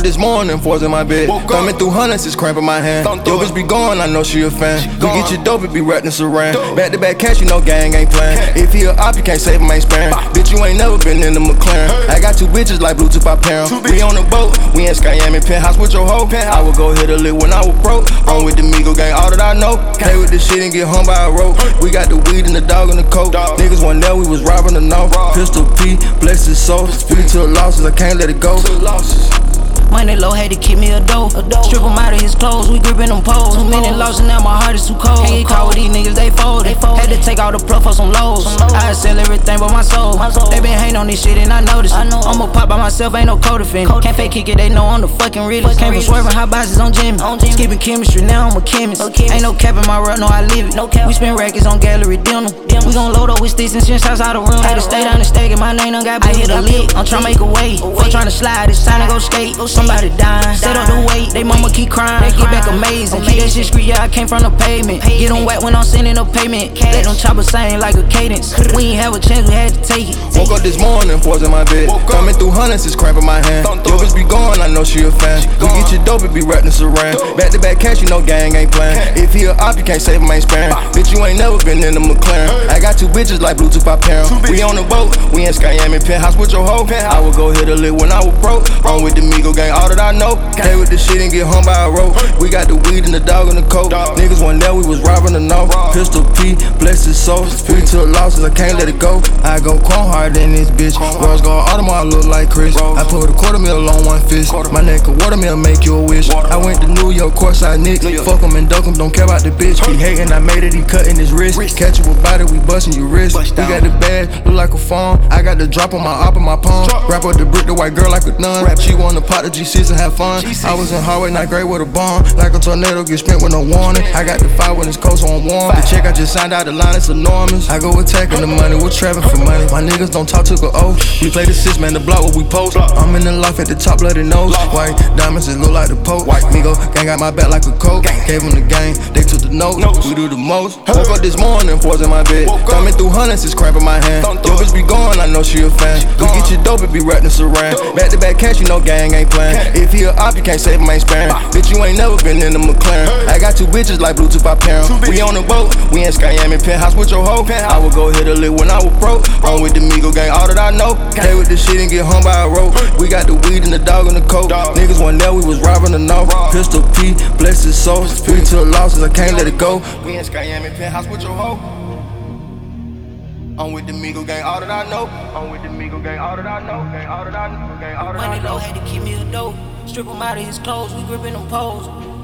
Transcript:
this morning, fours in my bed. Thumbing through hundreds, it's cramping my hand. Yo, bitch be gone, I know she a fan. We get you dope, it be wrapped in saran. Back to back cash, you know gang ain't playing. If he a op, you can't save him, ain't sparing. Bitch, you ain't never been in the McLaren. I got two bitches like Bluetooth, I pair 'em. We on the boat, we in Skyami penthouse with your hoe. I would go hit a lick when I was broke. On with the Migo gang, all that I know. Play with this shit and get hung by a rope. We got the weed and the dog and the coke. Niggas wasn't there, we was robbing the north. Pistol P, bless his soul. Free to the losses, I can't let it go. Money low, had to keep me a dope. Strip him out of his clothes, we gripping them poles. Too many losses, now my heart is too cold. Can't get caught with these niggas, they folded. Had to take all the pluff for some lows. I sell everything but my soul. They been hating on this shit and I noticed. I'ma pop by myself, ain't no co-defendant. Can't fake kick it, they know I'm the fucking realest. Came from swerving hot boxes on Jimmy. Skipping chemistry, now I'm a chemist. Ain't no cap in my rut, no I live it. We spend records on gallery dinner. We gon' load up with sticks and shit outside the room. Had to stay down the stake and my name done got big. I hit a lick, I'm tryna make a way. Fuck tryna slide, it's time to go skate. Somebody dying, set up the weight, they mama keep crying. They get back amazing, keep that shit street, yeah, I came from the pavement. Get them wet when I'm sending a payment. Let them choppers sing like a cadence. We ain't have a chance, we had to take it. Woke up this morning, fours in my bed. Thumbing through hundreds, it's cramping my hand. Yo, bitch be gone, I know she a fan. We get you dope, it be wrapped in saran. Back to back cash, you know gang ain't playing. If he a op, you can't save him, ain't sparing. Bitch, you ain't never been in the McLaren. I got two bitches like Bluetooth, I pair 'em. We on the boat, we in Skyami penthouse with your hoe. I would go hit a lick when I was broke. On with the Migo gang, all that I know. Play with the shit and get hung by a rope. We got the weed and the dog and the coke. Niggas wasn't there, we was robbing the north. Pistol P, bless his soul. Free to the losses, I can't let it go. I go chrome harder than this bitch. Rose gold Audemars, I look like Chris. I put a $250,000 on one fist. My neck a watermelon, make you a wish. I went to New York, courtside Knicks. Fuck him and duck him, don't care about the bitch. He hating, I made it, he cutting his wrist. Catch you with body, we busting your wrist. We got the bag, look like a farm. I got the drop on my op and my palm. Wrap up the brick, the white girl like a nun. She wanna pop the G6 and have fun. I was in hallway, not great with a bomb. Like a tornado, get spent with no warning. I got the fire when it's cold, so I'm warm. The check I just signed out, the line is enormous. I go attacking the money, we're trapping for money. My niggas don't talk to the O. We play the 6 man, the block what we post. I'm in the loft at the top, bloody nose. White diamonds, it look like the Pope. Migo gang got my back like a coat. Gave them the game, they took the note. We do the most. Woke up this morning, fours in my bed. Thumbing through hundreds, it's cramping my hand. Yo, bitch be gone, I know she a fan. We get you dope, it be wrapped in saran. Back to back cash, you know gang ain't playing. If he a op, you can't save him, ain't sparing. Bitch, you ain't never been in the McLaren. I got two bitches like Bluetooth, I pair 'em. We on the boat, we in Skyami penthouse with your hoe. I would go hit a lick when I was broke. On with the Migo gang, all that I know. Play with this shit and get hung by a rope. We got the weed and the dog and the coke. Niggas wasn't there, we was robbing the north. Pistol P, bless his soul. Free to the losses, I can't let it go. We in Skyami penthouse with your hoe. I'm with the Migo gang, all that I know. I'm with the Migo gang, all that I know. Gang, all that I know. Gang, all that I know. Money low, had to keep me a dope. Strip him out of his clothes, we gripping them poles.